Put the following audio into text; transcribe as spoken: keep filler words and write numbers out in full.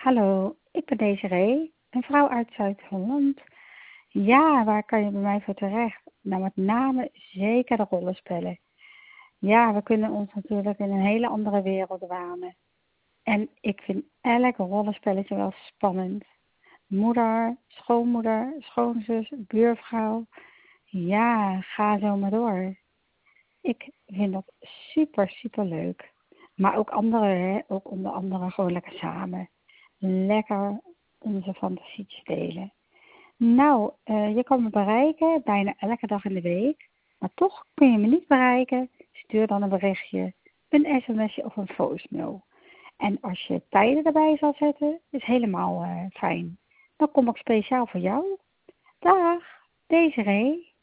Hallo, ik ben Desiree, een vrouw uit Zuid-Holland. Ja, waar kan je bij mij voor terecht? Nou, met name zeker de rollenspellen. Ja, we kunnen ons natuurlijk in een hele andere wereld wanen. En ik vind elk rollenspelletje wel spannend. Moeder, schoonmoeder, schoonzus, buurvrouw. Ja, ga zo maar door. Ik vind dat super, super leuk. Maar ook anderen, hè? Ook onder andere gewoon lekker samen. Lekker onze fantasietjes delen. Nou, eh, je kan me bereiken bijna elke dag in de week. Maar toch kun je me niet bereiken. Stuur dan een berichtje, een sms'je of een voicemail. En als je tijden erbij zal zetten, is helemaal eh, fijn. Dan kom ik speciaal voor jou. Dag, Desiree.